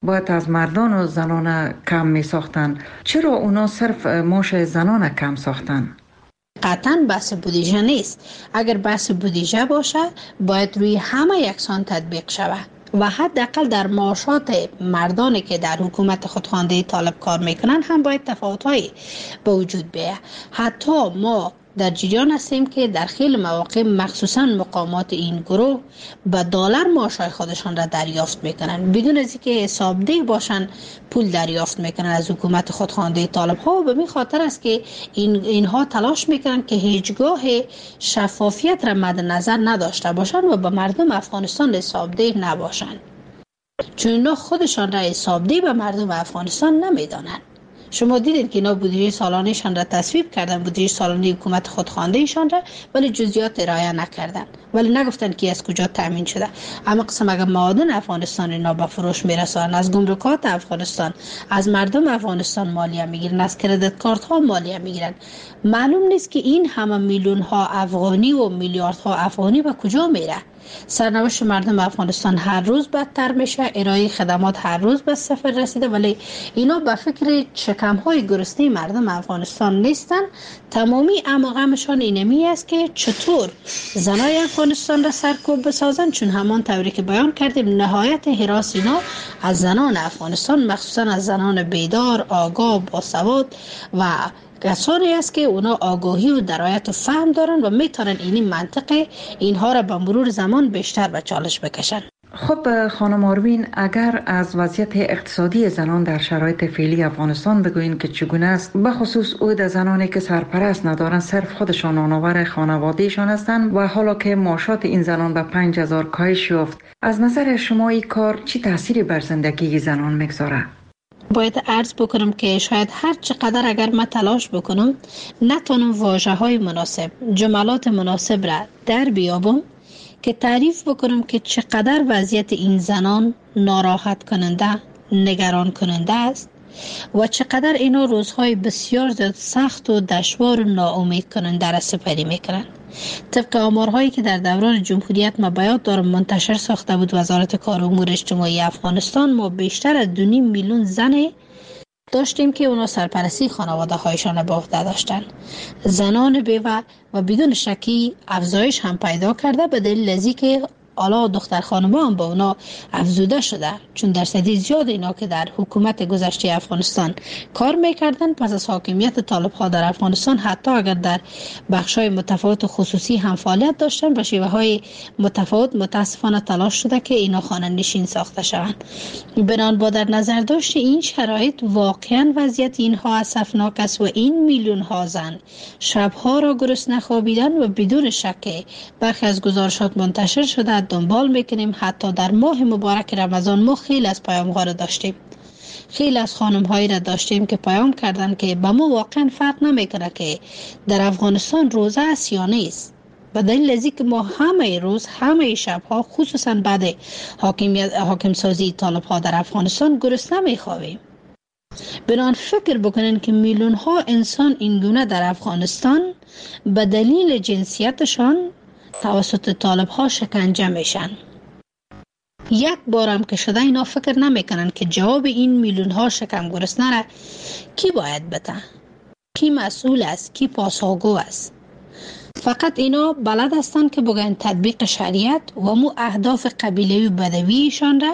باید از مردان و زنان کم می ساختن. چرا اونا صرف معاش زنان کم ساختن؟ قطعا بحث بودجه نیست. اگر بحث بودجه باشه باید روی همه یکسان تطبیق شود و حداقل در معاشات مردانی که در حکومت خودخوانده طالب کار میکنن هم باید تفاوت‌هایی به وجود بیاید. حتی ما در جریان هستیم که در خیلی مواقع مخصوصا مقامات این گروه به دلار معاشای خودشان را دریافت میکنن بدون از اینکه حسابدهی باشن. پول دریافت میکنن از حکومت خودخوانده طالب ها و به این خاطر است که اینها تلاش میکنن که هیچگاه شفافیت را مد نظر نداشته باشن و به مردم افغانستان حسابده نباشن، چون اینا خودشان را حسابده به مردم افغانستان نمیدانن. شما دیدید که اینا بودجه سالانه‌شان را تصویب کردن، بودجه سالانه حکومت خودخوانده‌شان را، ولی جزئیات رعایت نکردن، ولی نگفتن که از کجا تامین شده. اما قسم اگر معادن افغانستان اینا به فروش میرسانن، از گمرکات افغانستان، از مردم افغانستان مالیه میگیرن، از کردیت کارت ها مالیه میگیرن، معلوم نیست که این همه میلیون ها افغانی و میلیاردها افغانی به کجا میره. سرنوشت مردم افغانستان هر روز بدتر میشه، ارائه خدمات هر روز به صفر رسیده، ولی اینا به فکر شکم‌های گرسنه مردم افغانستان نیستن. تمامی غمشان اینمی است که چطور زنای افغانستان را سرکوب بسازن، چون همان طوری که بیان کردیم نهایت هراس اینا از زنان افغانستان، مخصوصا از زنان بیدار، آگاه، باسواد و کسانی است که اونا آگاهی و درایت و فهم دارن و میتونن این منطقه اینها را به مرور زمان بیشتر به چالش بکشن. خب خانم آروین، اگر از وضعیت اقتصادی زنان در شرایط فعلی افغانستان بگوین که چگونه است، به خصوص عود زنانی که سرپرست ندارن، صرف خودشان آنآور خانوادهشان هستند و حالا که معاشات این زنان به 5000 کاهش یافت، از نظر شما این کار چی تأثیری بر زندگی زنان میگذاره؟ باید عرض بکنم که شاید هر چقدر اگر من تلاش بکنم نتونم واژه های مناسب، جملات مناسب را در بیابم که تعریف بکنم که چقدر وضعیت این زنان ناراحت کننده، نگران کننده است و چقدر اینا روزهای بسیار زیاد سخت و دشوار و ناامید کننده را سپری میکنن. طبق آمارهایی که در دوران جمهوریت ما بیاد دارم منتشر ساخته بود وزارت کار و امور اجتماعی افغانستان، ما بیشتر از 2.5 میلیون زن داشتیم که اونا سرپرستی خانواده هایشان به عهده داشتن. زنان بیوه و بدون شکی افزایش هم پیدا کرده به دلیل از اینکه حالا دختر خانم‌ها هم با اونا افزوده شده، چون درصدی زیاد اینا که در حکومت گذشته افغانستان کار میکردن پس از حاکمیت طالب ها در افغانستان، حتی اگر در بخش‌های متفاوت و خصوصی هم فعالیت داشتن، به شیوه‌های متفاوت متاسفانه تلاش شده که اینا خانه نشین ساخته شوند. بنابراین با در نظر داشت این شرایط واقعا وضعیت اینها اسفناک است و این میلیون ها زن شبها را گرسنه خوابیدن و بدون شک برخی از گزارشات منتشر شده دنبال میکنیم. حتی در ماه مبارک رمضان ما خیلی از پیام‌ها را داشتیم، خیلی از خانم‌هایی را داشتیم که پیام کردن که به ما واقعا فرق نمیکنه که در افغانستان روزه است یا نیست، به دلیل از اینکه ما همه روز همه شب‌ها خصوصا بعد حاکم سازی طالب ها در افغانستان گرسنه میخوابیم. بنان فکر بکنین که میلیون ها انسان این گونه در افغانستان به دلیل جنسیتشان توسط طالب ها شکنجه میشن. یک بارم که شده اینا فکر نمیکنن که جواب این میلیون ها شکم گرسنه را کی باید بده، کی مسئول است، کی پاسخگو است. فقط اینا بلد هستن که بگن تطبیق شریعت و مو اهداف قبیله‌ای و بدویشان را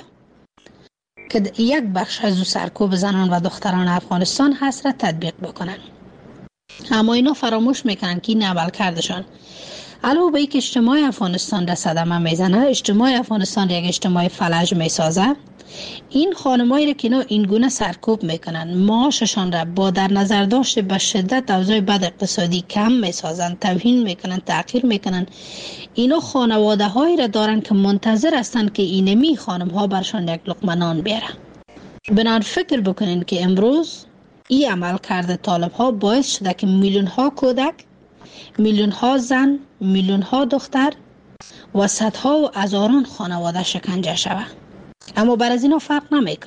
که یک بخش از سرکوب زنان و دختران افغانستان هست را تطبیق بکنن. اما اینا فراموش میکنن که این عمل کردشان علاوه بر اینکه اجتماع افغانستان را صدمه میزنه، اجتماع افغانستان را یک اجتماع فلج میسازه. این خانمایی را که اینا این گونه سرکوب میکنن، معاششان را با در نظر داشته به شدت اوضاع بد اقتصادی کم میسازن، توهین میکنن، تحقیر میکنن. اینا خانواده هایی را دارن که منتظر هستن که اینمی خانم ها برشان یک لقمه نان بیاره. بنابراین فکر بکنین که امروز این عمل کرده طالب ها باعث شده که میلیون ها کودک، میلیون ها زن، میلیون ها دختر و صدها و هزاران خانواده شکنجه شود. اما بر از اینا فرق نمیکنه.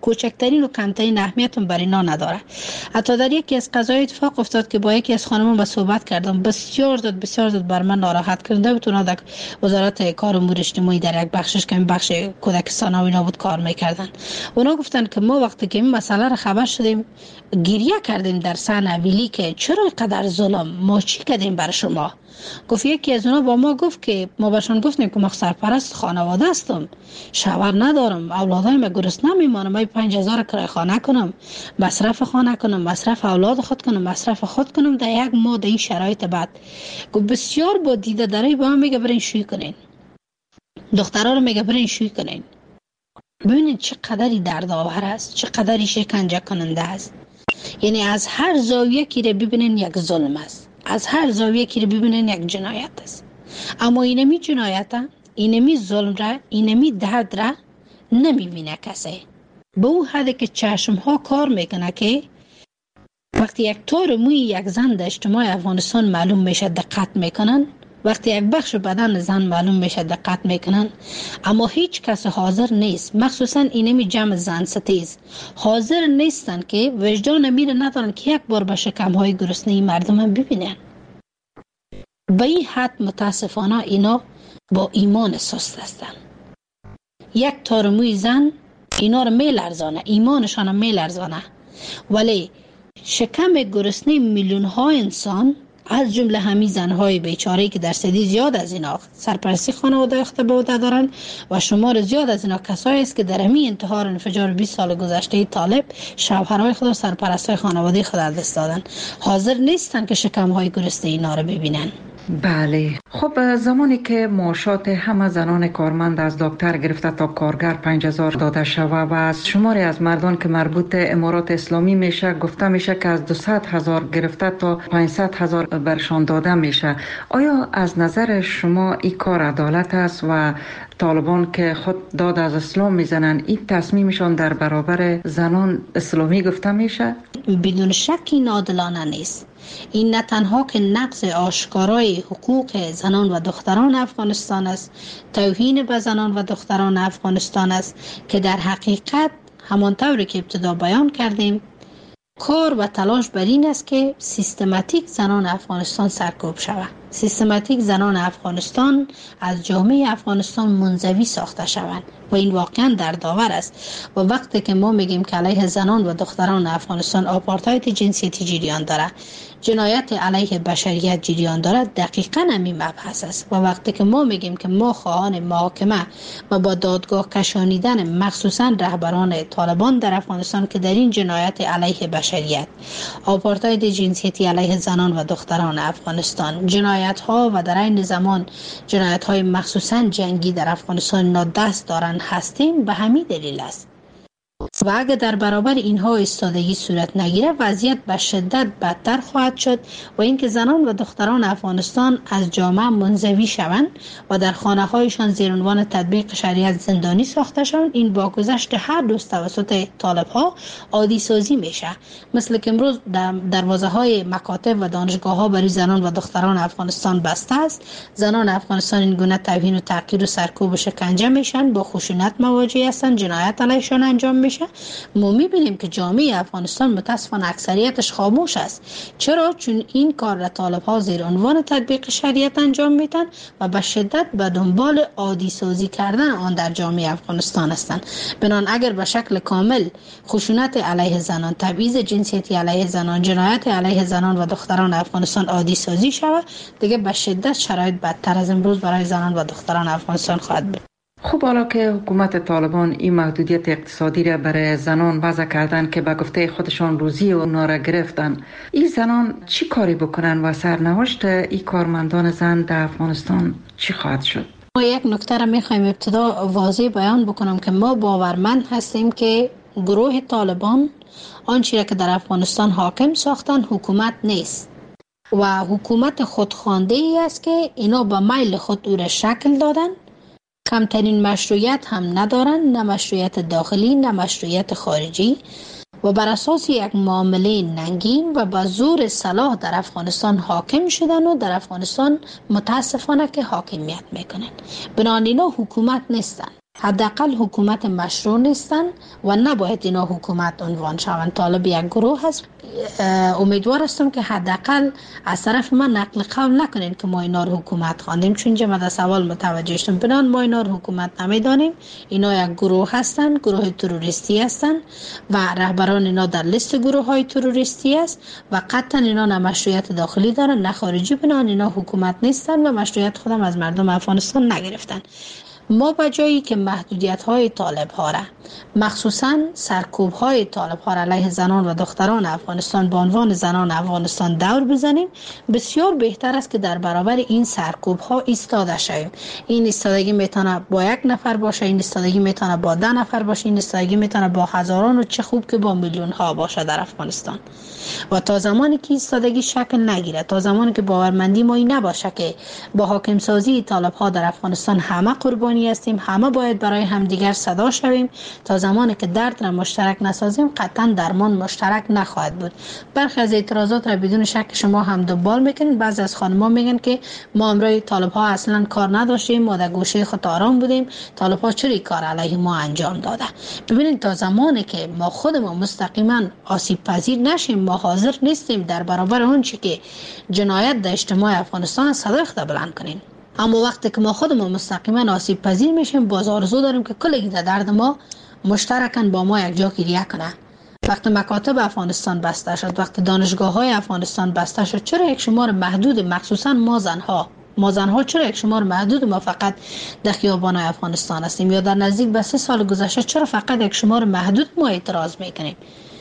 کوچکترین و کمترین اهمیت هم برای اینا نداره. حتی در یکی از قضایا اتفاق افتاد که با یکی از خانم‌ها با صحبت کردم، بسیار زود بر من ناراحت کرده بود. اونا در وزارت کار و امور اجتماعی در یک بخشش که بخش کودکستان و اینا بود کار میکردن. اونا گفتن که ما وقتی که این مسئله را خبر شدیم گریه کردیم در سن اویلی که چرا اینقدر ظلم، ما چی کردیم برای شما. گفت یکی از اونا با ما گفت که ما بهشون گفتیم که ما سرپرست خانواده هستم، شوهر ندارم، اولادایم گرسنه میمانم، من 5000 کرایه خانه کنم، مصرف خانه کنم، مصرف اولاد خود کنم، مصرف خود کنم در یک ماه در این شرایط بد. گفت بسیار با دیده داره با هم میگه برین شوی کنین، دخترها رو میگه برین شوی کنین. ببینید چقدری دردآور است، چقدری شکنجه کننده است. یعنی از هر زاویه که رو ببینین یک ظلم است، از هر زاویه که رو ببینین یک جنایت است. اما اینمی جنایت، اینمی ظلم را، اینمی درد را نمیبینه کسی. به او حدی که چشم ها کار میکنه که وقتی یک تار موی یک زن در اجتماع افغانستان معلوم میشه دقت میکنن، وقتی یک بخش بدن زن معلوم میشه دقت میکنن، اما هیچ کس حاضر نیست، مخصوصا اینمی جمع زن ستیز حاضر نیستن که وجدان میره ندارن که یک بار به شکم های گرسنه مردم هم ببینن. به این حد متاسفانه اینا با ایمان سست هستن. یک تار موی زن اینا رو میلرزانه، ایمانشان رو میلرزانه، ولی شکم گرسنه میلیون ها انسان از جمله همین زنهای بیچاره‌ای که درصدی زیاد از اینا سرپرستی خانواده اخته به عهده دارن و شمار زیاد از اینا کسایی است که در همین انتحار انفجار 20 سال گذشته طالب شوهرای خود و سرپرستای خانواده خود از دست دادن، حاضر نیستن که شکم‌های گرسنه اینا رو ببینن. بله. خب زمانی که معاشات همه زنان کارمند از دکتر گرفته تا کارگر 5000 داده شوه و از شماری از مردان که مربوط امارات اسلامی میشه گفته میشه که از 200,000 گرفته تا 500,000 برشان داده میشه، آیا از نظر شما این کار عدالت است و طالبان که خود داد از اسلام میزنن این تصمیمشان در برابر زنان اسلامی گفته میشه؟ بدون شکی عادلانه نیست. این نه تنها که نقض آشکارای حقوق زنان و دختران افغانستان است، توهین به زنان و دختران افغانستان است که در حقیقت همانطوری که ابتدا بیان کردیم کار و تلاش بر این است که سیستماتیک زنان افغانستان سرکوب شود، سیستماتیک زنان افغانستان از جامعه افغانستان منزوی ساخته شوند و این واقعا دردآور است. و وقتی که ما میگیم که علیه زنان و دختران افغانستان آپارتاید جنسیتی جریان داره، جنایت علیه بشریت جریان داره، دقیقاً همین مبحث است. و وقتی که ما میگیم که ما خواهان محاکمه و با دادگاه کشانیدن مخصوصا رهبران طالبان در افغانستان که در این جنایت علیه بشریت، آپارتاید جنسیتی علیه زنان و دختران افغانستان، جنایت ها و در این زمان جنایت های مخصوصا جنگی در افغانستان دست دارن هستیم، به همین دلیل است. و اگر در برابر اینها ایستادگی صورت نگیره وضعیت به شدت بدتر خواهد شد و اینکه زنان و دختران افغانستان از جامعه منزوی شوند و در خانه هایشان زیر عنوان تطبیق شریعت زندانی ساخته شوند. این با گذشت هر دوست توسط طالب ها عادی سازی میشه، مثل که امروز دروازه های مکاتب و دانشگاه ها برای زنان و دختران افغانستان بسته است. زنان افغانستان این گونه توهین و تحقیر و سرکوب و شکنجه میشن، با خشونت مواجه هستند، جنایت علیهشان انجام میشه. ما میبینیم که جامعه افغانستان متاسفانه اکثریتش خاموش است. چرا؟ چون این کار را طالب ها زیر عنوان تطبیق شریعت انجام میدن و به شدت به دنبال عادی سازی کردن آن در جامعه افغانستان هستند. بنان اگر به شکل کامل خشونت علیه زنان، تبعیض جنسیتی علیه زنان، جنایت علیه زنان و دختران افغانستان عادی سازی شود، دیگه به شدت شرایط بدتر از امروز برای زنان و دختران افغانستان خواهد بود. خب حالا که حکومت طالبان این محدودیت اقتصادی را برای زنان وضع کردن که به گفته خودشان روزی اونا را گرفتن، این زنان چی کاری بکنن و سرنوشت این کارمندان زن در افغانستان چی خواهد شد؟ ما یک نکته را میخوایم ابتدا واضح بیان بکنم که ما باورمند هستیم که گروه طالبان آنچه را که در افغانستان حاکم ساختن حکومت نیست و حکومت خودخوانده ای است که اینا به میل خود او را شکل دادن. کمترین مشروعیت هم ندارن، نه مشروعیت داخلی نه مشروعیت خارجی، و بر اساس یک معامله ننگین و با زور سلاح در افغانستان حاکم شدن و در افغانستان متاسفانه که حاکمیت میکنن. بنابراین اینا حکومت نیستن. حداقل حکومت مشروع نیستن و نباید اینا حکومت عنوان شوند. طالب یک گروه هست. امیدوار هستم که حداقل از طرف من نقل قول نکنین که ما اینا رو حکومت خواندیم، چون جمع در سوال متوجه شدم. بنان ما اینا رو حکومت نمیدانیم. اینا یک گروه هستن، گروه تروریستی هستن و رهبران اینا در لیست گروه های تروریستی است و قطعا اینا نه مشروعیت داخلی دارن نه خارجی. بنان اینا حکومت نیستن و مشروعیت خودم از مردم افغانستان نگرفتن. ما به جایی که محدودیت های طالب ها را، مخصوصا سرکوب های طالب ها را علیه زنان و دختران افغانستان به عنوان زنان افغانستان دور بزنیم، بسیار بهتر است که در برابر این سرکوب ها ایستاده شویم. این ایستادگی میتونه با یک نفر باشه، این ایستادگی میتونه با 10 نفر باشه، این ایستادگی میتونه با هزاران و چه خوب که با میلیون ها باشه در افغانستان. و تا زمانی که ایستادگی شکل نگیره، تا زمانی که باورمندی ما این نباشه که با حاکم سازی طالب ها در افغانستان همه قربانی هستیم، همه باید برای همدیگر صدا شویم، تا زمانی که درد را مشترک نسازیم قطعا درمان مشترک نخواهد بود. برخی از اعتراضات را بدون شک شما هم دنبال میکنید. بعضی از خانم‌ها میگن که ما امروز طالب ها اصلا کار نداشتیم، ما در گوشه خود آرام بودیم، طالب ها چرا کار علیه ما انجام داده. ببینید تا زمانی که ما خودمون مستقیما آسیب پذیر نشیم، ما حاضر نیستیم در برابر اون چی که جنایت در اجتماع افغانستان صدای خود بلند کنیم. اما وقتی که ما خودمون مستقیما آسیب پذیر میشیم، باز آرزو داریم که کلی در درد ما مشترکاً با ما یک جا گریه کنه. وقتی مکاتب افغانستان بسته شد، وقتی دانشگاه های افغانستان بسته شد، چرا یک شمار محدود، مخصوصا ما زنها چرا یک شمار محدود ما فقط در خیابان افغانستان هستیم؟ یا در نزدیک به 3 سال گذشته چرا فقط یک شمار محدود ما اعتراض میکنیم؟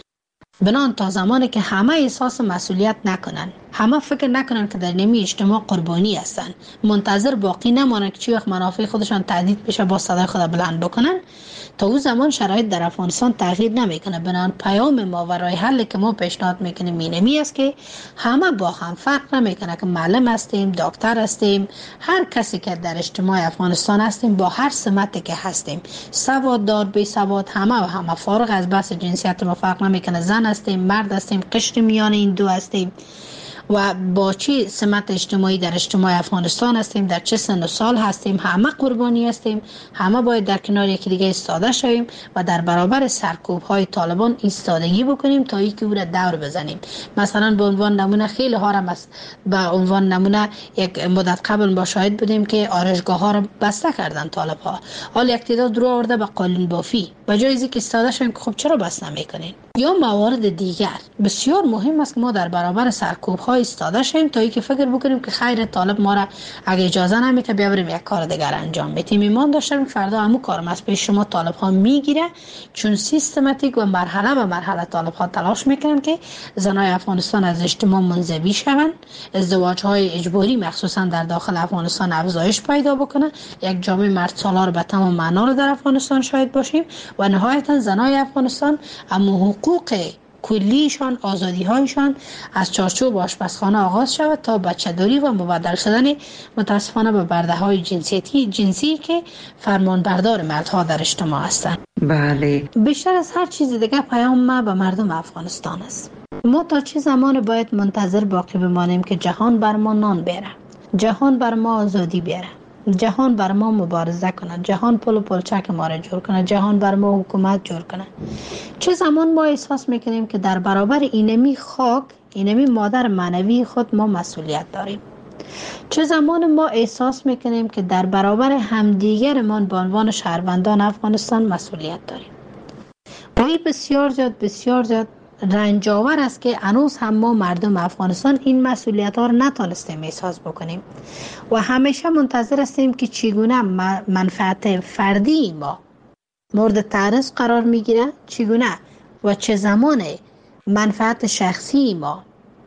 بنان تا زمانی که همه احساس مسئولیت نکنن، همه فکر نکنن که در نمی اجتماع قربانی هستن، منتظر باقی نمانن که چی وقت منافع خودشان تهدید بشه با صدای خود بلند بکنن، تا اون زمان شرایط در افغانستان تغییر نمیکنه. بنان پیام ما و راه حلی که ما پیشنهاد میکنیم اینمی است که همه با هم، فرق نمیکنه که معلم هستیم، دکتر هستیم، هر کسی که در اجتماع افغانستان هستیم، با هر سمتی که هستیم، سواددار بی سواد، همه فارغ از بحث جنسیت ما فرق نمیکنه، زن هستیم، مرد هستیم، قشر میان این دو هستیم و با چه سمت اجتماعی در اجتماع افغانستان هستیم، در چه سن و سال هستیم، همه قربانی هستیم. همه باید در کنار یکی دیگه ایستاده شویم و در برابر سرکوب های طالبان ایستادگی بکنیم تا اینکه او را دور بزنیم. مثلا به عنوان نمونه خیلی ها را به عنوان نمونه یک مدت قبل ما شاهد بودیم که آرایشگاه ها را بسته کردن طالب ها. حال یک تعداد رو آورده به قالین بافی، به جای اینکه ایستاده شویم که خب چرا بس نمیکنین؟ یا موارد دیگر. بسیار مهم است که ما در برابر سرکوب ها ایستاده شیم تا اینکه فکر بکنیم که خیر طالب ما را اگه اجازه نمیده بیا بریم یک کار دیگر انجام بدیم. ایمان داشتم فردا همون کارم از پیش شما طالب ها میگیره، چون سیستماتیک و مرحله به مرحله طالب ها تلاش میکنن که زنای افغانستان از اجتماع منزوی شوند، ازدواج های اجباری مخصوصا در داخل افغانستان افزایش پیدا بکنه، یک جامعه مرد سالار به تمام معنا رو در افغانستان شاهد باشیم و نهایتا زنای افغانستان اما حقوق کلیشان، آزادی هایشان از چارچوب آشپزخانه آغاز شود تا بچه‌داری و مبدل شدن متاسفانه به برده های جنسی که فرمانبردار مردها در اجتماع هستند. بله. بیشتر از هر چیز دیگه پیام ما به مردم افغانستان است. ما تا چه زمان باید منتظر باقی بمانیم که جهان بر ما نان بیاره، جهان بر ما آزادی بیاره، جهان بر ما مبارزه کنه، جهان پل و پلچک ما را جور کنه، جهان بر ما حکومت جور کنه؟ چه زمان ما احساس میکنیم که در برابر اینمی خاک، اینمی مادر معنوی خود ما مسئولیت داریم؟ چه زمان ما احساس میکنیم که در برابر همدیگرمان به عنوان شهروندان افغانستان مسئولیت داریم؟ و این بسیار زیاد رنجاور است که هنوز هم ما مردم افغانستان این مسئولیت ها را نتانستیم احساس بکنیم و همیشه منتظر هستیم که چگونه منفعت فردی ما مورد تعرض قرار میگیره، چگونه و چه زمان منفعت شخصی ما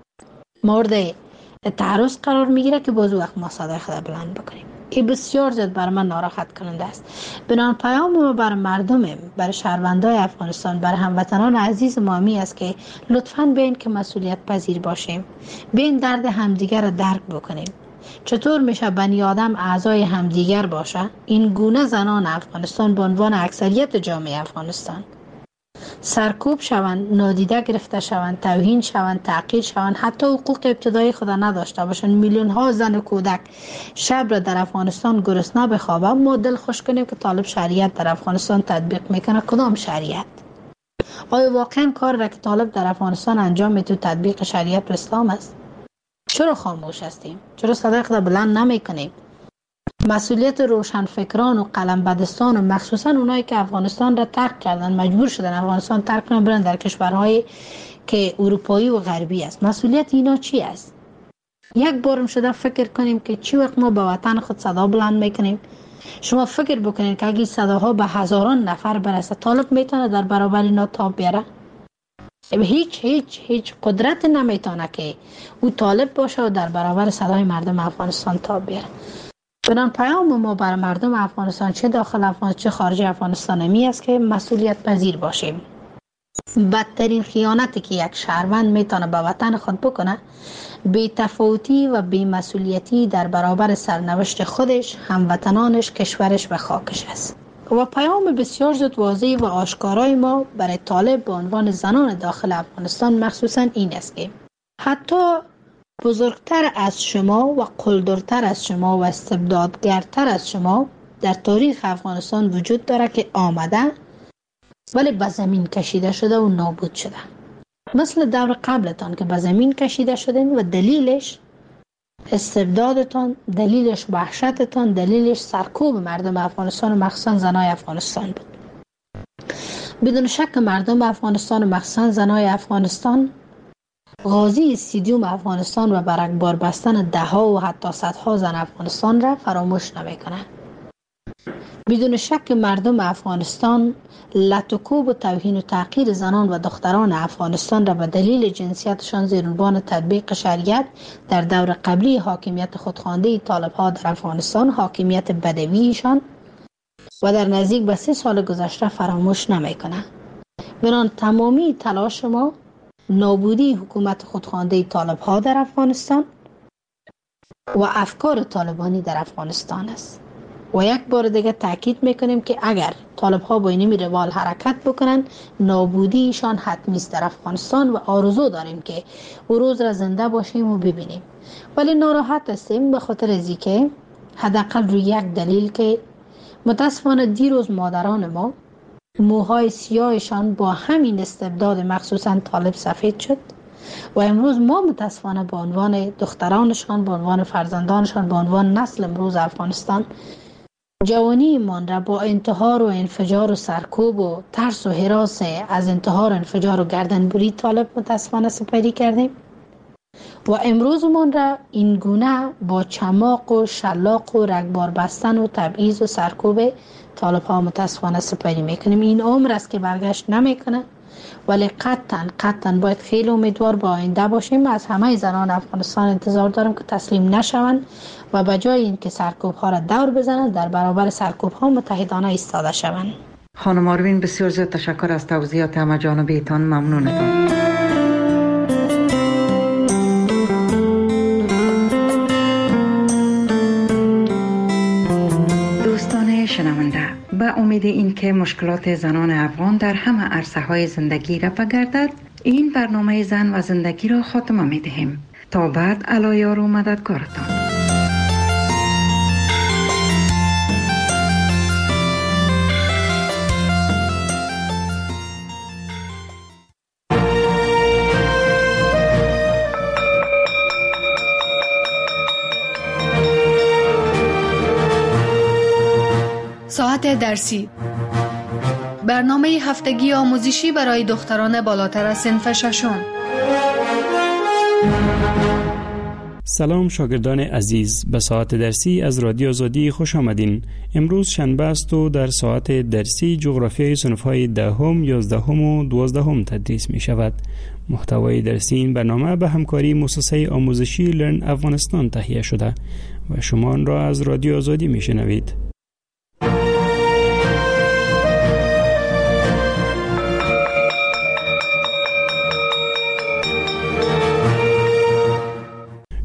مورد تعرض قرار میگیره که باز وقت ما صدای خود بلند بکنیم. این بسیار زیاد بر من ناراحت کننده است. بنابراین پیام ما بر مردم، بر شهروندان افغانستان، بر هموطنان عزیز ما می است که لطفاً بیاین که مسئولیت پذیر باشیم، بیاین درد همدیگر را درک بکنیم. چطور میشه بنی آدم اعضای همدیگر باشه؟ این گونه زنان افغانستان به عنوان اکثریت جامعه افغانستان سرکوب شوند، نادیده گرفته شوند، توهین شوند، تعقیر شوند، حتی حقوق ابتدایی خود نداشته باشند. میلیون ها زن و کودک شب را در افغانستان گرسنه بخوابند. ما دل خوش کنیم که طالب شریعت در افغانستان تطبیق میکنه. کدام شریعت؟ آیا واقعا کار را که طالب در افغانستان انجام میده تطبیق شریعت و اسلام است؟ چرا خاموش هستیم؟ چرا صدای خود بلند نمیکنیم؟ مسئولیت روشنفکران و قلمبدستان و مخصوصا اونایی که افغانستان را ترک کردن، مجبور شدن افغانستان ترک کنن برن در کشورهای که اروپایی و غربی است، مسئولیت اینا چی است؟ یک بارم شده فکر کنیم که چی وقت ما به وطن خود صدا بلند میکنیم. شما فکر بکنید که اگه صداها به هزاران نفر برسه، طالب میتونه در برابر اینا تاب بیاره؟ هیچ قدرت نمیتونه که او طالب باشه و در برابر صدای مردم افغانستان تاب بیاره. بنان پیام ما بر مردم افغانستان، چه داخل افغانستان چه خارج افغانستان، می است که مسئولیت پذیر باشیم. بدترین خیانتی که یک شهروند میتونه به وطن خود بکنه، بی تفاوتی و بی مسئولیتی در برابر سرنوشت خودش، هموطنانش، کشورش و خاکش است. و پیام بسیار زود واضح و آشکارای ما برای طالب به عنوان زنان داخل افغانستان مخصوصا این است که حتی بزرگتر از شما و قلدرتر از شما و استبدادگرتر از شما در تاریخ افغانستان وجود داره که آمده ولی به زمین کشیده شده و نابود شده. مثل دور قبلتان که به زمین کشیده شدین و دلیلش استبدادتان، دلیلش وحشتتان، دلیلش سرکوب مردم افغانستان و مخصوصا زنای افغانستان بود. بدون شک مردم افغانستان و مخصوصا زنای افغانستان غازی استادیوم افغانستان و برگبار بستن دهها و حتی صدها زن افغانستان را فراموش نمی‌کنند. بدون شک مردم افغانستان لطکوب و توهین و تحقیر زنان و دختران افغانستان را به دلیل جنسیتشان زیر عنوان تطبیق شریعت در دور قبلی حاکمیت خودخوانده طالب‌ها در افغانستان، حاکمیت بدویشان و در نزدیک به 3 سال گذشته فراموش نمی‌کنند. بنان تمامی تلاش ما نابودی حکومت خودخوانده طالب‌ها در افغانستان و افکار طالبانی در افغانستان است. و یک بار دیگه تاکید میکنیم که اگر طالب‌ها با این روال حرکت بکنن، نابودیشان حتمی است در افغانستان و آرزو داریم که او روز را زنده باشیم و ببینیم. ولی ناراحت هستیم به خاطر از که حداقل روی یک دلیل که متاسفانه دیروز مادران ما موهای سیاهشان با همین استبداد مخصوصا طالب سفید شد و امروز ما متاسفانه به عنوان دخترانشان، به عنوان فرزندانشان، به عنوان نسل امروز افغانستان جوانی ایمان را با انتحار و انفجار و سرکوب و ترس و هراس از انتحار و انفجار و گردنبری طالب متاسفانه سپری کردیم و امروز من را این گونه با چماق و شلاق و رگبار بستن و تبعیض و سرکوب طالب ها متاسفانه سپری میکنیم. این عمر است که برگشت نمیکنه، ولی قطعا باید خیلی امیدوار با آینده باشیم. از همه زنان افغانستان انتظار دارم که تسلیم نشوند و به جای اینکه سرکوب ها را دور بزنند، در برابر سرکوب ها متحدانه ایستاده شوند. خانم آروین، بسیار زیاد تشکر از توضیحات همه جانبیتان. ممنونتان. دوستان شنونده، به امید این که مشکلات زنان افغان در همه عرصه‌های زندگی رفع گردد، این برنامه زن و زندگی را خاتمه می دهیم. تا بعد، الایار و مددکارتان. ساعت درسی، برنامه هفتگی آموزشی برای دختران بالاتر از صنف ششم. سلام شاگردان عزیز، به ساعت درسی از رادیو آزادی خوش آمدین. امروز شنبه است و در ساعت درسی جغرافیای صنف‌های 10، 11 و 12 تدریس می شود. محتوای درسی این برنامه به همکاری مؤسسه آموزشی لرن افغانستان تهیه شده و شما آن را از رادیو آزادی می شنوید.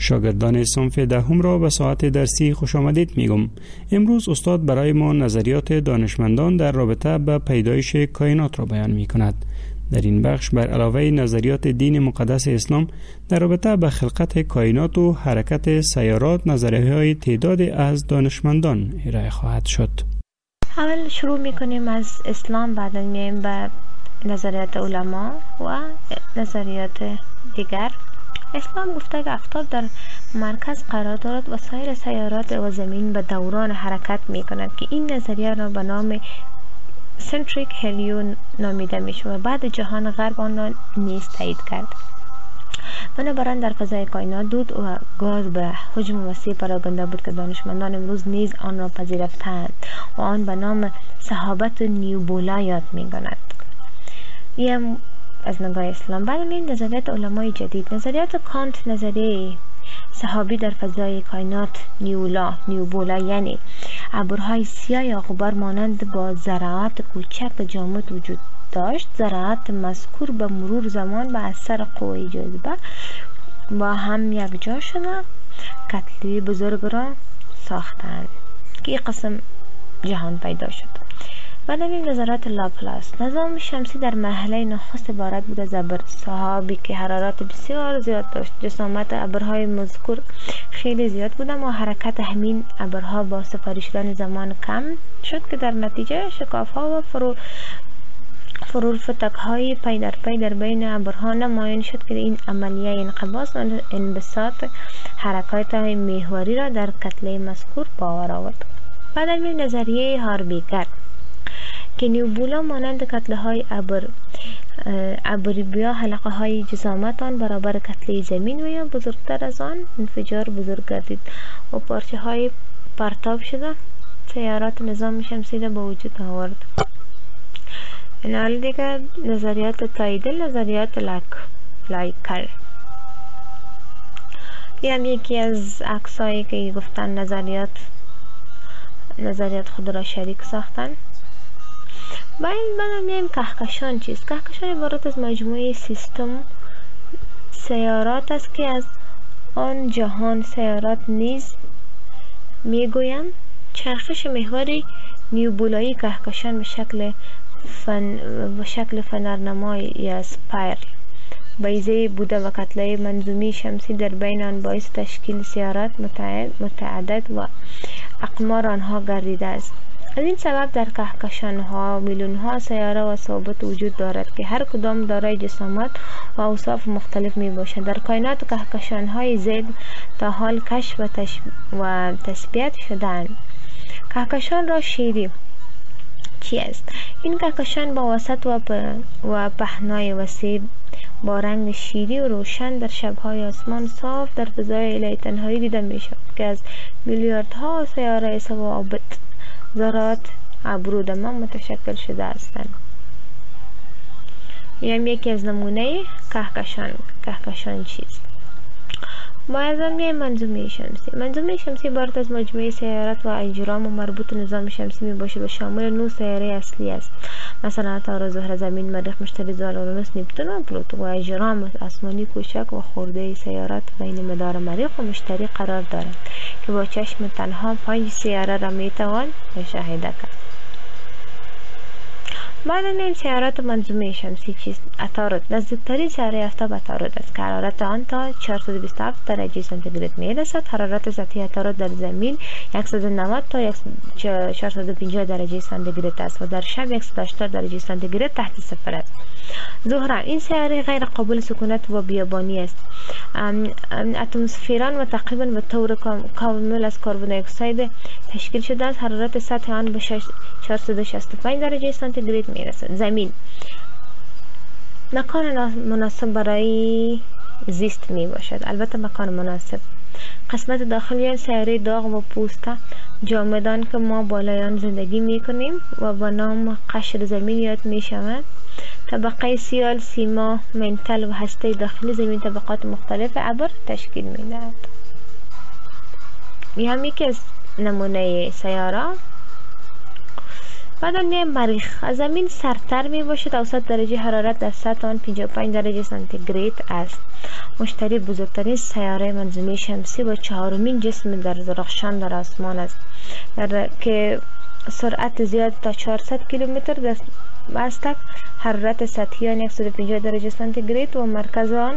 شاگردان صنف دهم را به ساعت درسی خوش آمدید میگم. امروز استاد برای ما نظریات دانشمندان در رابطه با پیدایش کائنات را بیان می کند. در این بخش بر علاوه نظریات دین مقدس اسلام در رابطه با خلقت کائنات و حرکت سیارات نظریه‌های تعدادی از دانشمندان ارائه خواهد شد. اول شروع میکنیم از اسلام، بعد میایم به نظریات علما و نظریات دیگر. اسلام گفته که آفتاب در مرکز قرار دارد و سایر سیارات و زمین به دوران حرکت میکنند که این نظریه را به نام سنتریک هلیو نامیده میشه و بعد جهان غرب آن را نیز تایید کرد. بنابراین در فضای کائنات دود و گاز به حجم وسیع پراگنده بود که دانشمندان امروز نیز آن را پذیرفتند و آن به نام سحابت نیوبولا یاد می‌کنند. این از نگاه اسلام. بعد این نظریات علمای جدید، نظریات کانت، نظریه سحابی در فضای کائنات نیوبولا یعنی ابرهای سیاه یا غبار مانند با ذرات کوچک جامد وجود داشت. ذرات مذکور به مرور زمان به اثر قوه جاذبه با هم یک جا شدن، کتله بزرگ را ساختند که این قسم جهان پیدا شد. بعد این نظریات لاپلاس، نظام شمسی در مرحله نخست عبارت بود از ابر سحابی که حرارت بسیار زیاد داشت. جسامت ابرهای مذکور خیلی زیاد بود و حرکت همین ابرها با سپری شدن زمان کم شد که در نتیجه شکاف‌ها و فرورفتک های پی در بین ابرها نمایان شد که این عملیه انقباض و انبساط حرکات محوری را در کتله مذکور باور آورد. بعد از نظریه هاربیگر که نیوبولا مانند کتله های ابریبیا حلقه های جسامت آن برابر کتله زمین و یا بزرگتر از آن انفجار بزرگ گردید و پارچه های پرتاب شده سیارات نظام شمسی را به وجود آورد. این حال دیگر نظریات تاییدل، نظریات لایکر. این هم یکی از عکسایی که گفتن نظریات خود را شریک ساختن. بعد میایم کهکشان چیست؟ کهکشان عبارت از مجموعه سیستم سیارات است که از آن جهان سیارات نیز میگویند. چرخش محوری نیوبولایی کهکشان به شکل فنرنمای یا سپایرل بیضه بوده و کتله منظومی شمسی در بین آن باعث تشکیل سیارات متعدد و اقمار آنها گردیده است. از این سبب در کهکشان ها میلیون ها سیاره و ثابت وجود دارد که هر کدام دارای جسامت و اوصاف مختلف می باشند. در کائنات کهکشان های زیاد تا حال کشف و تثبیت شده‌اند. کهکشان را شیری چی است؟ این کهکشان با وسط و پهنای وسیع با رنگ شیری و روشن در شب‌های آسمان صاف در فضای الهی تنهایی دیده می شود که از میلیاردها سیاره ثوابت ذرات ابرودمان متشکل شده هستند. یکی از نمونه کهکشان چیست؟ باید منظومه شمسی. منظومه شمسی عبارت از مجموعه سیارات و اجرام و مربوط نظام شمسی می باشد و شامل 9 سیاره اصلی است، مثلا عطارد، زهره، زمین، مریخ، مشتری، زحل، اورانوس، نپتون و پلوتو. و اجرام آسمانی کوچک و خرده سیارات بین مدار مریخ و مشتری قرار دارند که با چشم تنها 5 سیاره را می توان مشاهده کرد. بعد این سیارات منظومه شمسی چیست؟ عطارد نزدیکترین سیاره آفتاب عطارد است که حرارت آن تا 427 درجه سانتیگراد میرسد. حرارت سطحی عطارد در زمین 190 تا 450 درجه سانتیگراد است و در شب 180 درجه سانتیگراد تحت صفر است. زهره این سیاره غیر قابل سکونت و بیابانی است. اتمسفران و تقریبا به طور کامل از کربن دی اکساید تشکیل شده است. حرارت سطح آن به 465 درجه سانتیگراد میرسد. زمین مکان مناسب برای زیست می باشد. البته مکان مناسب. قسمت داخلی سیاره داغ و پوسته جامدان که ما بالای آن زندگی می کنیم و با نام قشر زمین یاد می شود. طبقه سیال، سیما، منتل و هسته داخلی زمین طبقات مختلف ابر تشکیل می دهد. این هم یکی از نمونه سیاره. بعدا میایم مریخ. از زمین سردتر می باشد. اوسط درجه حرارت در سطح آن 55 درجه سانتیگراد است. مشتری بزرگترین سیاره منظومه شمسی و چهارمین جسم در درخشان در آسمان است که سرعت زیاد تا 400 کیلومتر در مستک، حرارت سطحی آن 150 درجه سانتیگراد و مرکز آن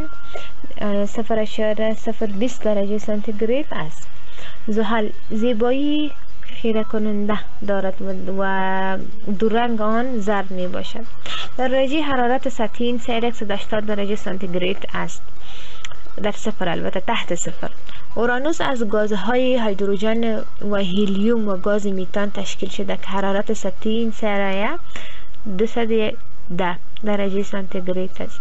0.020 درجه سانتیگراد است. زحل زیبایی خیره کننده دارد و دو رنگ آن زرد می باشد. در درجه حرارت سطحی این سیاره 180 درجه سانتیگراد است، در صفر، البته تحت صفر. اورانوس از گازهای هیدروژن و هلیوم و گاز میتان تشکیل شده که حرارت سطحی این سیاره 210 درجه سانتیگراد است.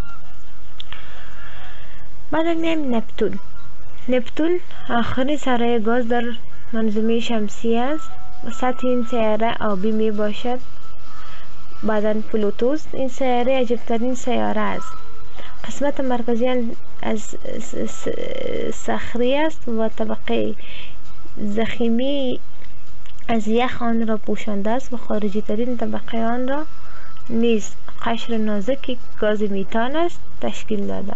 بعد میایم نپتون. نپتون آخرین سیاره گاز در منظومه شمسی است و سطح این سیاره آبی می باشد. بعداً پلوتوس. این سیاره عجیبترین سیاره است. قسمت مرکزی از صخره است و طبقه ضخیمی از یخ آن را پوشانده است و خارجی ترین طبقه آن را نیز قشر نازکی گاز میتان است تشکیل داده.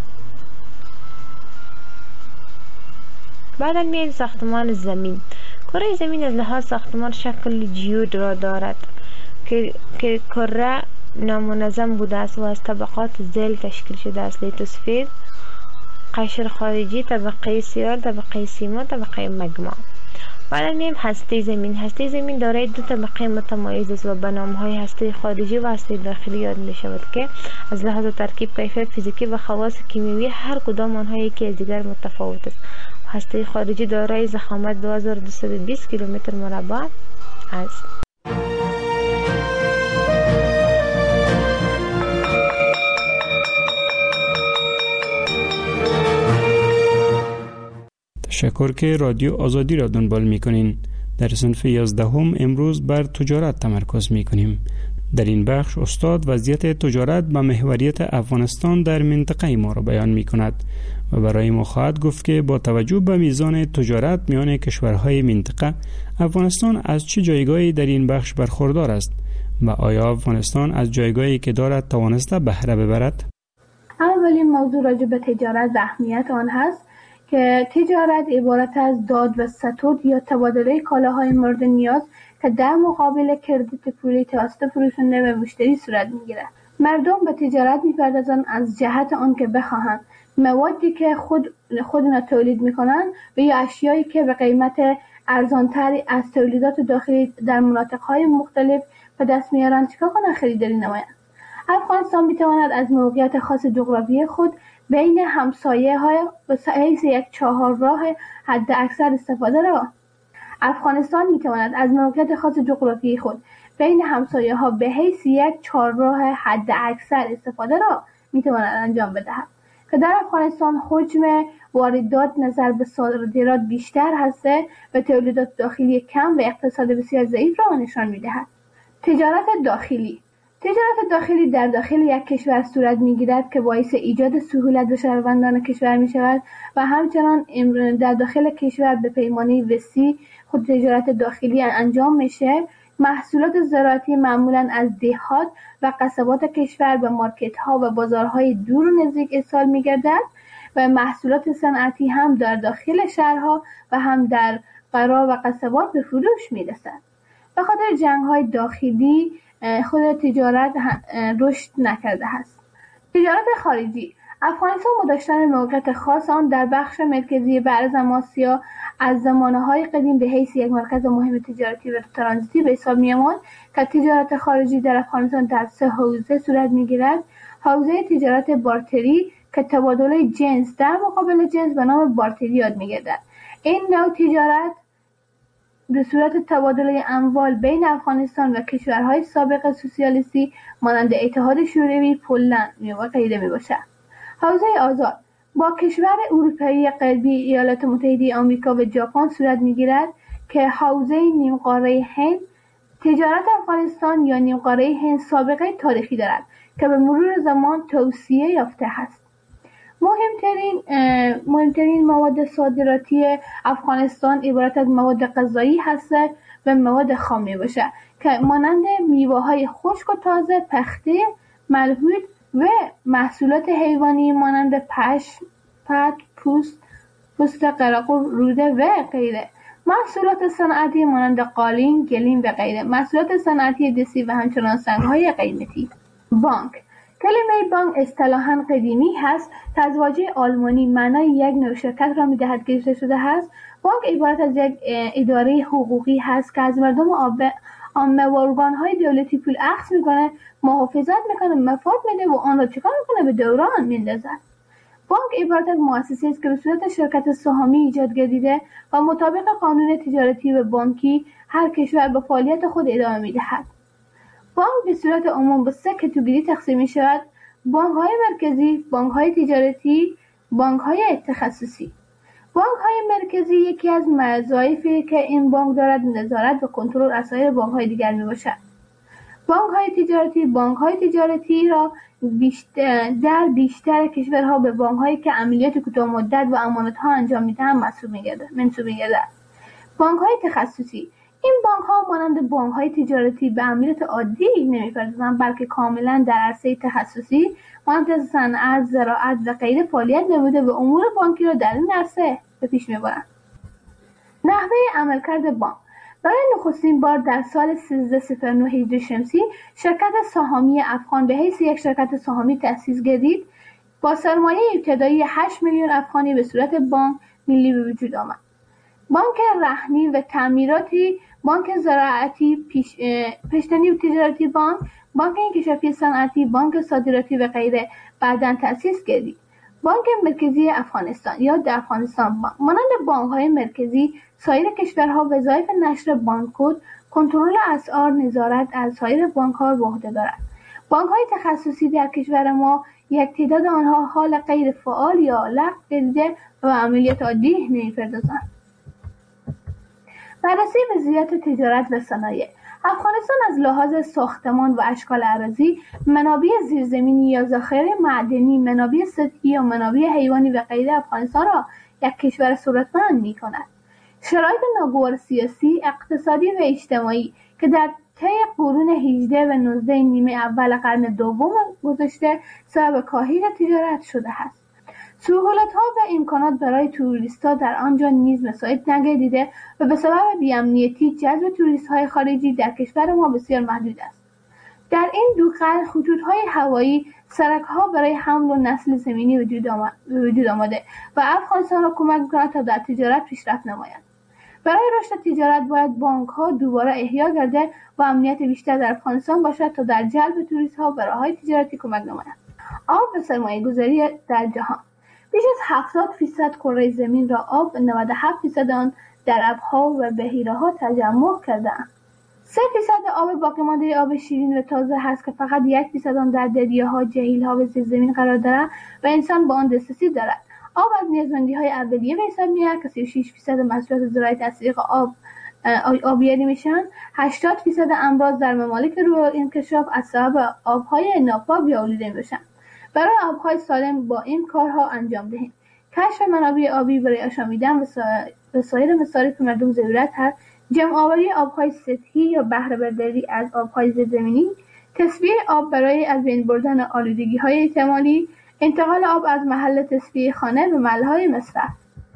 بعدا میایم ساختمان زمین. کره زمین از لحاظ ساختمان شکل جیود را دارد که کره نامنظم بوده است و از طبقات ذیل تشکیل شده است: لیتوسفیر، قشر خارجی، طبقه سیال، طبقه سیما، طبقه مگما. بعد میایم هسته زمین. هسته زمین دارای دو طبقه متمایز است و به نام‌های هسته خارجی و هسته داخلی یاد می شود که از لحاظ ترکیب، کیفیت فیزیکی و خواص کیمیایی هر کدام آنها یکی از دیگر متفاوت است. هسته خارجی دارای ضخامت 2220 کیلومتر مربع است. تشکر که رادیو آزادی را دنبال می‌کنین. در صنف 11 امروز بر تجارت تمرکز می‌کنیم. در این بخش استاد وضعیت تجارت و محوریت افغانستان در منطقه ما را بیان می‌کند و برای ما خواهد گفت که با توجه به میزان تجارت میان کشورهای منطقه، افغانستان از چه جایگاهی در این بخش برخوردار است و آیا افغانستان از جایگاهی که دارد توانسته بهره ببرد؟ اولین موضوع راجع به تجارت و اهمیت آن هست که تجارت عبارت از داد و ستود یا تبادله کالاهای مورد نیاز که در مقابل کردیت پولی توسط فروشنده به مشتری صورت میگیرد. مردم به تجارت میپردازند از جهت آن که بخواهند موادی که خود تولید میکنند و یا اشیایی که به قیمت ارزانتری از تولیدات داخلی در مناطقهای مختلف به دست میارند چیکار کنند؟ خریداری نمایند. افغانستان میتواند از موقعیت خاص جغرافیایی خود بین همسایه های به حیث یک چهارراه حد اکثر استفاده را افغانستان میتواند از موقعیت خاص جغرافیایی خود بین همسایه ها به حیث یک چهارراه حد اکثر استفاده را میتواند انجام بدهد که در افغانستان حجم واردات نظر به صادرات بیشتر هسته و تولیدات داخلی کم و اقتصاد بسیار ضعیف را نشان میدهد. تجارت داخلی در داخل یک کشور صورت میگیرد که باعث ایجاد سهولت به شهروندان کشور می شود و همچنان در داخل کشور به پیمانه وسیع خود تجارت داخلی انجام میشه. محصولات زراعتی معمولا از دهات و قصبات کشور به مارکت ها و بازارهای دور و نزدیک ارسال میگردد و محصولات صنعتی هم در داخل شهرها و هم در قرا و قصبات به فروش میرسد. به خاطر جنگ های داخلی خود تجارت رشد نکرده است. تجارت خارجی. افغانستان با داشتن موقعیت خاص آن در بخش مرکزی برزم آسیا از زمانه‌های قدیم به حیث یک مرکز مهم تجارتی و ترانزیتی به حساب می‌آمد که تجارت خارجی در افغانستان در 3 حوزه صورت می‌گیرد. حوزه تجارت بارتری که تبادل جنس در مقابل جنس به نام بارتری یاد می‌گردد. این نوع تجارت به صورت تبادل اموال بین افغانستان و کشورهای سابق سوسیالیستی مانند اتحاد شوروی، پولند و غیره میباشد. حوزه آزاد با کشور اروپایی غربی، ایالات متحده آمریکا و ژاپن صورت میگیرد که حوزه نیمقاره هند. تجارت افغانستان یا نیمقاره هند سابقه تاریخی دارد که به مرور زمان توسعه یافته است. مهمترین مواد صادراتی افغانستان عبارت از مواد غذایی هست و مواد خام میباشه که مانند میوه‌های خشک و تازه، پخته، ملحود و محصولات حیوانی مانند پت، پوست قرقور، روده و غیره. محصولات صنعتی مانند قالین، گلیم و غیره. محصولات صنعتی دستی و همچنان سنگ‌های قیمتی. بانک. کلمه بانک اصطلاحاً قدیمی هست که از واژه آلمانی معنای یک نوع شرکت را می‌دهد که گرفته شده است. بانک عبارت از یک اداره حقوقی هست که از مردم عامه و ارگان‌های دولتی پول اخذ می‌کنه، محافظت می‌کنه، مفاد میده و آن را چکار می‌کنه؟ به دوران میندازد. بانک عبارت از مؤسسه است که به صورت شرکت سهامی ایجاد گردیده و مطابق قانون تجارتی و بانکی هر کشور به فعالیت خود ادامه می‌دهد. بانک به صورت عموم به 3 کاتگوری تقسیم می‌شود: بانک‌های مرکزی، بانک‌های تجارتی، بانک‌های تخصصی. بانک‌های مرکزی یکی از وظایفی که این بانک دارد نظارت و کنترل از سایر بانک‌های دیگر میباشد. بانک‌های تجارتی را در بیشتر کشورها به بانک‌هایی که عملیات کوتاه مدت و امانت‌ها انجام می‌دهند منسوب می‌گردد. بانک‌های تخصصی این بانک‌ها مانند بانک‌های تجارتی به عملیات عادی نمی‌پردازند، بلکه کاملاً در عرصه تخصصی مانند صنعت، زراعت و غیره فعالیت نموده و امور بانکی را در این عرصه به پیش می‌برند. نحوه عملکرد بانک: برای نخستین بار در سال 1309 هجری شمسی شرکت سهامی افغان به حیث یک شرکت سهامی تأسیس گردید. با سرمایه ابتدایی 8 میلیون افغانی به صورت بانک ملی به وجود آمد. بانک رهنی و تعمیراتی، بانک زراعتی، پیشتنی و تجارتی بانک انکشافی صنعتی، بانک صادراتی و غیره بعداً تأسیس گردید. بانک مرکزی افغانستان یا در افغانستان بانک مانند بانک‌های مرکزی سایر کشورها وظایف نشر بانک کد، کنترل اسعار، نظارت از سایر بانک‌ها به عهده دارد. بانک‌های تخصصی در کشور ما یک تعداد آنها حال غیر فعال یا لغو گردیده و عملیات عادی نمی‌پردازند. بررسی وضعیت تجارت و صنایع: افغانستان از لحاظ ساختمان و اشکال اراضی، منابع زیرزمینی یا ذخایر معدنی، منابع سطحی یا منابع حیوانی و غیره افغانستان را یک کشور ثروتمند می‌کند. شرایط ناگوار سیاسی، اقتصادی و اجتماعی که در طی قرون 18 و 19 نیمه اول قرن دوم گذشته سبب کاهش تجارت شده است. سهولت‌ها و امکانات برای توریست‌ها در آنجا نیز مساعد نگردیده و به سبب بی‌امنیتی جذب توریست‌های خارجی در کشور ما بسیار محدود است. در این دو قرن خطوط‌های هوایی، سرک‌ها برای حمل و نقل زمینی وجود آمده و افغانستان را کمک می‌کند تا در تجارت پیشرفت نماید. برای رشد تجارت باید بانک‌ها دوباره احیا گردد و امنیت بیشتر در افغانستان باشد تا در جلب توریست‌ها و راه‌های تجارتی کمک نماید. آب و سرمایه‌گذاری در جهان: بیش از 70% کره زمین را آب و 97% آن در ابرها و بحیره‌ها تجمع کرده‌اند. 3% آب باقی مانده آب شیرین و تازه هست که فقط 1% آن در دریاها، جهیل‌ها و زیرزمین قرار دارد و انسان با آن دسترسی دارد. آب از نیازمندی‌های اولیه به حساب می‌آید که 36% محصولات زراعی از طریق آبیاری میشن. 80% امراض در ممالک روی انکشاف از سبب آب‌های ناپاک یا آلوده میشن. برای آب‌های سالم با این کارها انجام دهیم: کشف منابع آبی برای آشامیدن و سایر مصارف مردم ضرورت هست، جمع‌آوری آب‌های سطحی یا بهره برداری از آب‌های زیرزمینی، تصفیه آب برای از بین بردن آلودگی‌های احتمالی، انتقال آب از محل تصفیه خانه به محل‌های مصرف.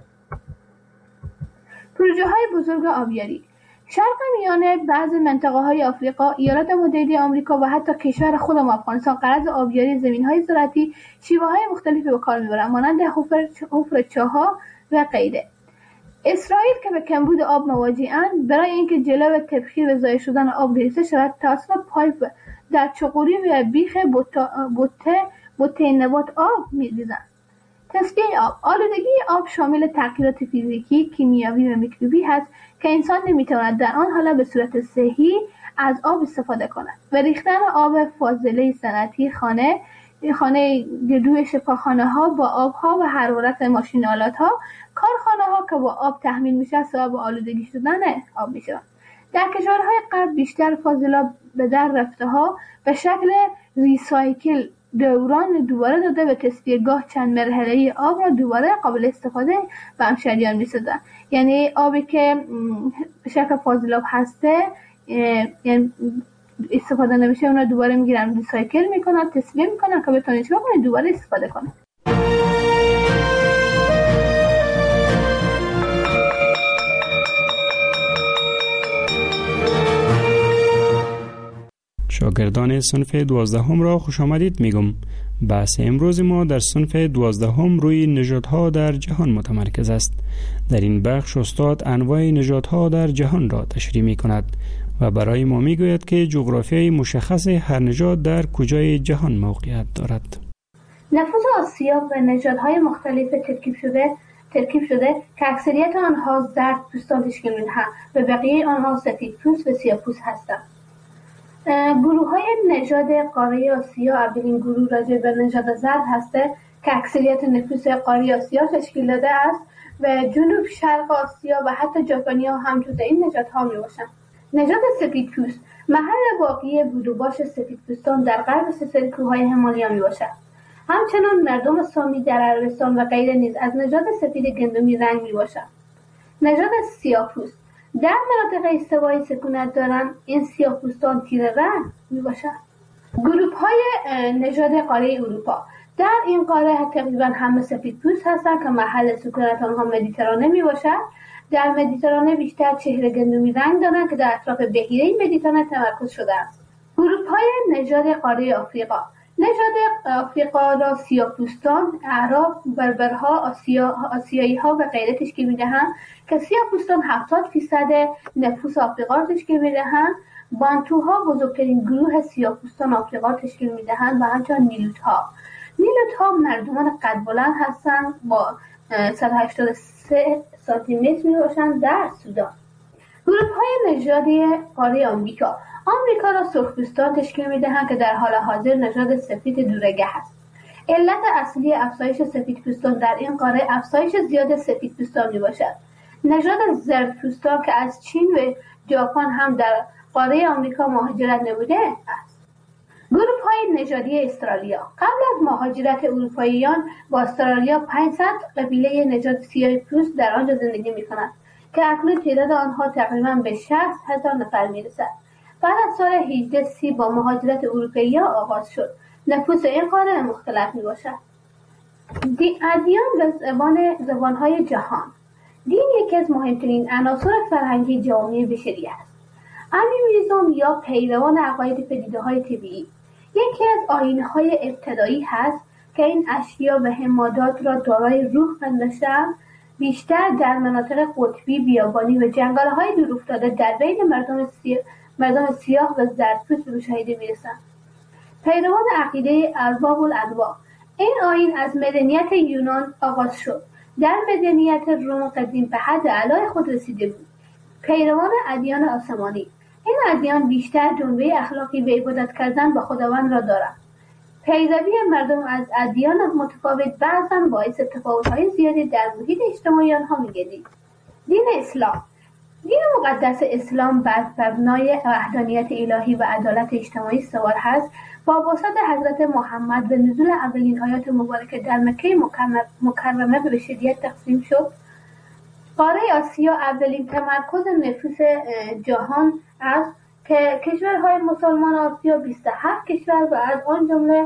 پروژه‌های بزرگ آبیاری: شرق میانه، بعضی منطقه‌های آفریقا، ایالات متحده آمریکا و حتی کشور خودم افغانستان غرض آبیاری زمین‌های زراعتی شیوه‌های مختلفی به کار می‌برند مانند حفر چاه‌ها و غیره. اسرائیل که به کمبود آب مواجه‌اند، برای اینکه جلو تبخیر و ضایع شدن آب گرفته شود توسط پایپ در چغوری و بیخ بوته نبات آب می‌ریزند. تصفیه آب: آلودگی آب شامل تغییرات فیزیکی، کیمیایی و میکروبی هست که انسان نمیتواند در آن حالت به صورت صحیح از آب استفاده کند و ریختن آب فاضله صنعتی خانه گردوی شفاخانه‌ها با آب‌ها و حرارت ماشین آلات‌ها، کارخانه‌ها که با آب تحمیل میشه سبب آلودگی شدن آب میشوند. در کشورهای غرب بیشتر فاضلاب به در رفته‌ها به شکل ریسایکل دوران دوباره داده و تصفیه‌گاه چند مرحله‌ای آب را دوباره قابل استفاده به همشهریان می‌سازند. یعنی آبی که به شکل فاضلاب هسته یعنی استفاده نمیشه اون رو دوباره میگیرن ریسایکل میکنن، تصفیه میکنن که بتونن چیکار کنن دوباره استفاده کنن. شاگردان صنف 12 را خوش آمدید میگم. بحث امروز ما در صنف 12 روی نژادها در جهان متمرکز است. در این بخش استاد انواع نژادها در جهان را تشریح می کند و برای ما می گوید که جغرافیای مشخص هر نژاد در کجای جهان موقعیت دارد. نفوذ آسیا و نژادهای مختلف ترکیب شده که اکثریت آنها زرد پوستان تشکیل می‌دهند و بقیه آنها سفیدپوست و سیاه‌پوست هستند. گروه‌های نژاد قاره آسیا اولین گروه راجع به نژاد زرد هسته که اکثریت نفوس قاره آسیا تشکیل داده است و جنوب شرق آسیا و حتی ژاپنیا هم جزء این نژادها میباشند. نژاد سفیدپوست محل واقعی بود و باش سفیدپوستان در غرب سلسله کوههای همالیا میباشد. همچنان مردم سامی در عربستان و غیره نیز از نژاد سفید گندمی رنگ میباشند. نژاد سیاه‌پوست در مناطق استوایی سکونت دارند. این سیاه‌پوستان تیره رنگ میباشند. گروه‌های نژاد قاره اروپا در این قاره تقریبا همه سفیدپوست هستند که محل سکونت آنها مدیترانه میباشد. در مدیترانه بیشتر چهره گندمی رنگ دارند که در اطراف بحیره مدیترانه تمرکز شده است. گروه‌های نژاد قاره آفریقا نژاد آفریقا را سیاه‌پوستان، اعراب، بربرها، آسیایی‌ها و غیره تشکیل می‌دهند که سیاه‌پوستان 70% نفوس آفریقا را تشکیل می‌دهند. بانتوها بزرگترین گروه سیاه‌پوستان آفریقا را تشکیل می‌دهند و همچنین نیلوت‌ها مردمان قد بلند هستند با 183 سانتیمتر میباشند در سودان. گروه‌های نژادی قاره آمریکا را سرخپوستان تشکیل میدهند که در حال حاضر نژاد سفید دورگه است. علت اصلی افزایش سفیدپوستان در این قاره افزایش زیاد سفیدپوستان میباشد. نژاد زردپوستان که از چین و ژاپن هم در قاره آمریکا مهاجرت نموده است. گروه‌های نژادی استرالیا قبل از مهاجرت اروپاییان با استرالیا 500 قبیله نژاد سیاه‌پوست در آنجا زندگی می‌کنند که اکنون تعداد آنها تقریباً به 60,000 نفر می‌رسد. بعد از سال 1830 با مهاجرت اروپایی‌ها آغاز شد. نفوس این قاره مختلف میباشد. ادیان و زبان‌های جهان. دین یکی از مهمترین عناصر فرهنگی جامعه بشری است. انیمیسم یا پیروان عقاید پدیده‌های طبیعی یکی از آیین‌های ابتدایی هست که این اشیا و حمادات را دارای روح پنداشته‌اند. بیشتر در مناطق قطبی، بیابانی و جنگل‌های دورافتاده در بین مردم سیاه و زردپوست به مشاهده می‌رسند. پیروان عقیده ارباب الانواع. این آیین از مدنیت یونان آغاز شد. در مدنیت روم قدیم به حد اعلای خود رسیده بود. پیروان ادیان آسمانی. این ادیان بیشتر جنبه اخلاقی و عبادت کردن به خداوند را دارند. پیروی مردم از ادیان متفاوت بعضاً باعث تفاوت‌های زیادی در محیط اجتماعی آنها می‌گردید. دین اسلام. دین مقدس اسلام بر مبنای وحدانیت الهی و عدالت اجتماعی سوار هست. با واسطه حضرت محمد و نزول اولین آیات مبارکه در مکه مکرمه به شدت تقسیم شد. قاره آسیا اولین تمرکز نفوس جهان است که کشورهای مسلمان آسیا 27 کشور و از آن جمله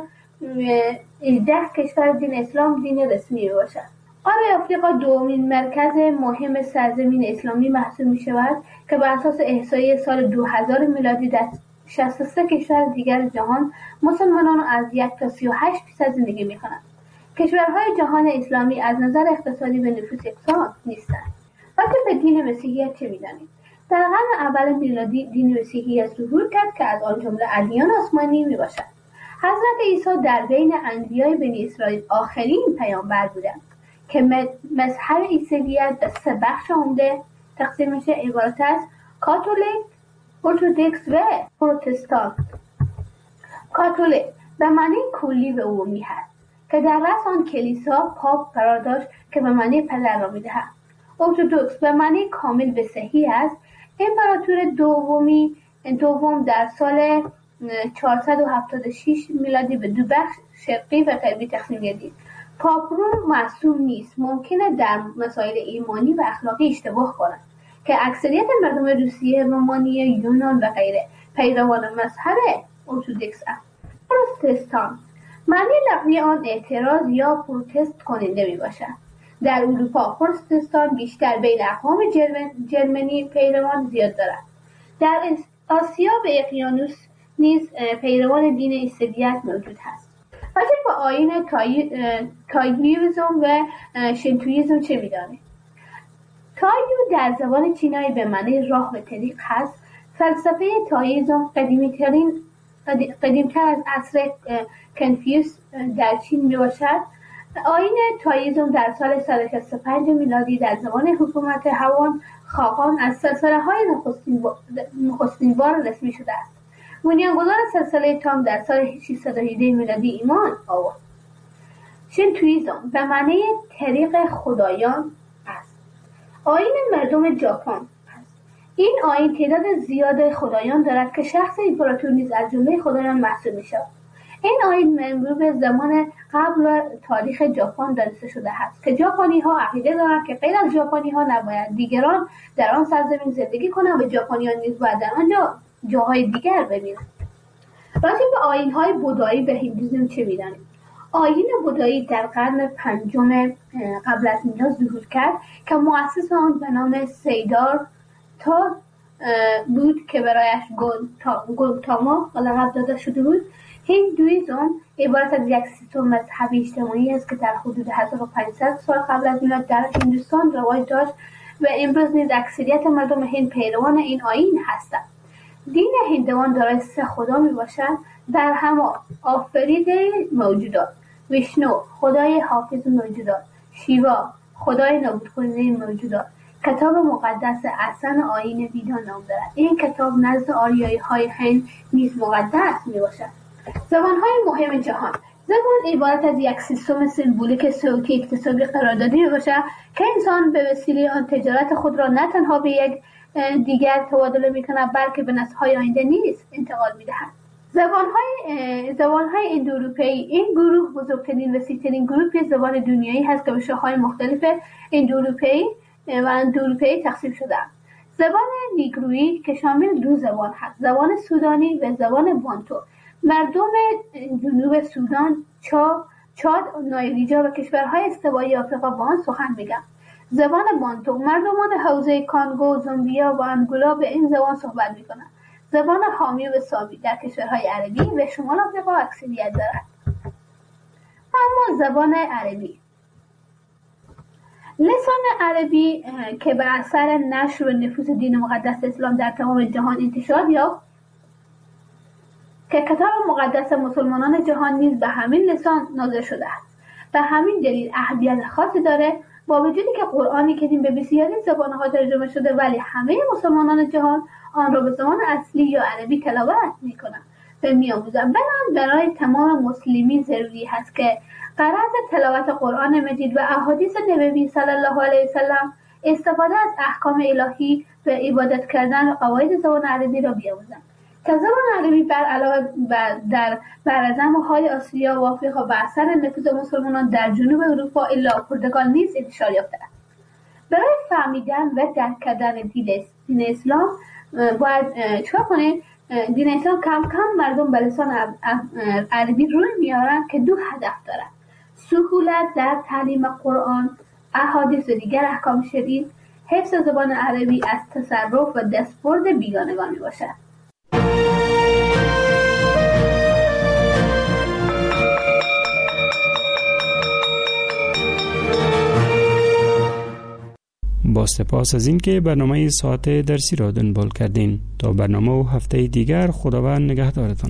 18 کشور دین اسلام دین رسمی باشد. قاره آفریقا دومین مرکز مهم سرزمین اسلامی محسوب می شود که بر اساس احصایه سال 2000 میلادی در 63 کشور دیگر جهان مسلمانان از 1 تا 38% زندگی می کنند. کشورهای جهان اسلامی از نظر اقتصادی و نفوس یکسان نیستند. راجع به دین مسیحیت چه می‌دانید؟ در قرن اول میلادی دین مسیحیت ظهور کرد که از آن جمله ادیان آسمانی میباشد. حضرت عیسی در بین انبیای بنی اسرائیل آخرین پیامبر بودند که مذهب عیسویت به 3 بخش عمده تقسیم میشه، عبارت از کاتولیک، ارتدوکس و پروتستان. کاتولیک به معنی کلی و عمومی هست که در رأس آن کلیسا پاپ قرار داشت که به معنی پدر را میدهد. ارتدوکس به معنی کامل و صحیح است. امپراتور دوم در سال 476 میلادی به 2 بخش شرقی و غربی تقسیم گردید. پاپ روم معصوم نیست، ممکنه در مسائل ایمانی و اخلاقی اشتباه کنند که اکثریت مردم روسیه، رومانی، یونان و غیره پیروان مذهب ارتدوکس اند. پروتستان معنی لغوی آن اعتراض یا پروتست کننده می باشد. در اروپا پروتستان بیشتر بین اقوام جرمنی پیروان زیاد دارد. در آسیا و اقیانوس نیز پیروان دین عیسویت موجود هست. راجع به آیین تایویزم و شینتویزم چه می‌دانید؟ تایو در زبان چینایی به معنی راه و طریق هست. فلسفه تایویزم قدیمتر از عصر کنفوسیوس در چین میباشد. آیین تایویزم در سال 165 میلادی در زمان حکومت هوان خاقان از سلسله‌های نخستین‌وار رسمی شده است. بنیانگذار سلسله تام در سال 617 میلادی ایمان آورد. شینتویزم به معنی طریق خدایان است. آیین مردم ژاپن است. این آیین تعداد زیاد خدایان دارد که شخص امپراتور نیز از جمله خدایان محسوب می‌شود. این آیین مربوط به زمان قبل و تاریخ ژاپن دانسته شده است که ژاپنی‌ها عقیده دارند که غیر از ژاپنی‌ها نباید دیگران در آن سرزمین زندگی کنند و ژاپنیان نیز باید در آنجا جاهای دیگر ببینند. راجع به آیین‌های بودایی و هندویسم چه می‌دانید؟ آیین بودایی در قرن 5 قبل از میلاد ظهور کرد که مؤسس آن به نام سیدارتا بود که برایش گوتاما لقب داده شده بود. هندویسم عبارت از یک سیستم مذهبی اجتماعی است که در حدود 1500 سال قبل از میلاد در هندوستان رواج داشت و امروز نیز اکثریت مردم هند پیروان این آیین هستند. دین هندوان دارای 3 خدا می باشد: در هما آفریده موجودات، ویشنو خدای حافظ موجودات، شیوا خدای نابود کننده موجودات. کتاب مقدس اصلا آیین ویدا نام دارد. این کتاب نزد آریایی های هند نیز مقدس می باشد. زبان‌های مهم جهان. زبان عبارت از یک سیستم سمبولیک صوتی اکتسابی قرار داده می باشد که انسان به وسیله آن تجارت خود را نه تنها به یک دیگر تبادله می کند بلکه به نسل‌های آینده نیز انتقال می دهد. زبان‌های اندواروپئی. این گروه بزرگترین و وسیع‌ترین گروه زبان دنیایی هست که به شاخه‌های مختلف اندواروپئی و اندواروپئی تقسیم شده است. زبان نیگرویی که شامل 2 زبان هست: زبان سودانی و زبان بانتو. مردم جنوب سودان، چاد، نایجر و کشورهای استوایی آفریقا با آن سخن می‌گویند. زبان بانتو. مردمان حوزه کانگو، زامبیا و آنگولا به این زبان صحبت می‌کنند. زبان حامی و سامی در کشورهای عربی و شمال آفریقا اکثریت دارد. اما زبان عربی. لسان عربی که به اثر نشر و نفوذ دین مقدس اسلام در تمام جهان انتشار یافت، که کتاب مقدس مسلمانان جهان نیز به همین لسان نازل شده است. به همین دلیل اهمیت خاصی داره، با وجودی که قرآن کریم به بسیاری زبان‌ها ترجمه شده ولی همه مسلمانان جهان آن را به زبان اصلی یا عربی تلاوت می‌کنند و می‌آموزند. برای تمام مسلمین ضروری است که غرض تلاوت قرآن مجید و احادیث نبوی صلی الله علیه وسلم استفاده از احکام الهی و عبادت کردن و قواعد زبان عربی را بیاموزند. که زبان عربی بر علاوه در برزم‌های آسیا و آفریقا به اثر نفوذ مسلمانان در جنوب اروپا الا پرتغال نیز انتشار یافته است. برای فهمیدن و درک کردن دین اسلام باید چیکار کنیم؟ دین اسلام کم کم مردم به لسان عربی روی میارن که 2 هدف دارد: سهولت در تعلیم قرآن، احادیث و دیگر احکام شرعی. حفظ زبان عربی از تصرف و دستبرد بیگانگان میباشد. با سپاس از اینکه برنامه ساعت درسی را دنبال کردین. تا برنامه و هفته دیگر، خداوند نگهدارتان.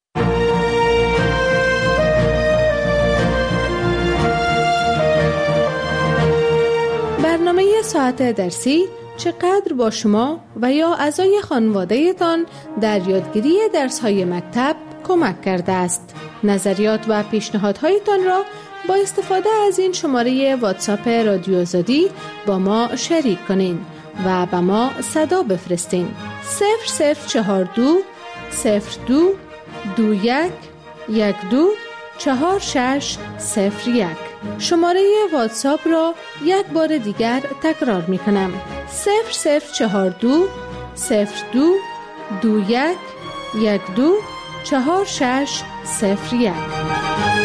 برنامه ساعت درسی چقدر با شما و یا اعضای خانواده‌تان در یادگیری درس‌های مکتب کمک کرده است. نظریات و پیشنهادهایتان را با استفاده از این شماره واتساپ رادیو آزادی با ما شریک کنین و به ما صدا بفرستین. 0042 02 21 12 4601. شماره واتساپ را یک بار دیگر تکرار می کنم: 0042 02 21 12 4601.